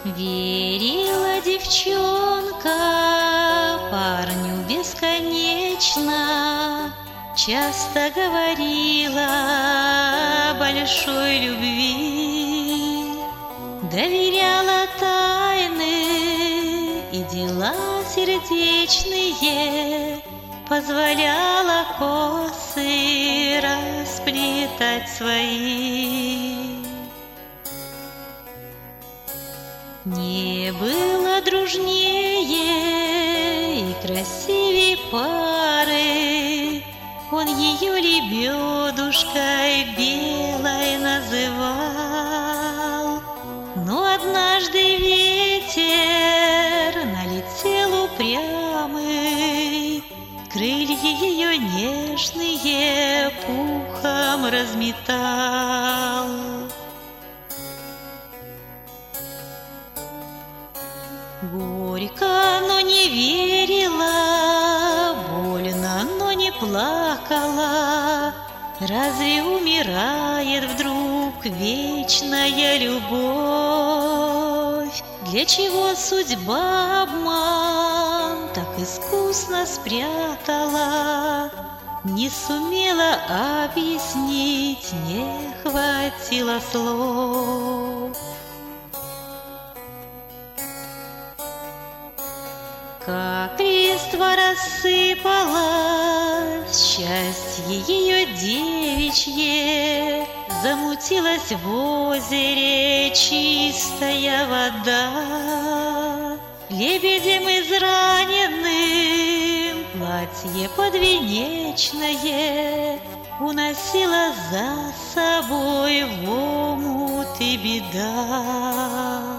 Верила девчонка парню бесконечно, часто говорила о большой любви, доверяла тайны и дела сердечные, позволяла косы расплетать свои. Не было дружнее и красивей пары, он ее лебедушкой белой называл. Но однажды ветер налетел упрямый, крылья ее нежные пухом разметал. Горько, но не верила, больно, но не плакала. Разве умирает вдруг вечная любовь? Для чего судьба обман так искусно спрятала? Не сумела объяснить, не хватило слов. Как листва рассыпалось счастье ее девичье, замутилась в озере чистая вода. Лебедем израненным платье подвенечное уносила за собой в омут и беда.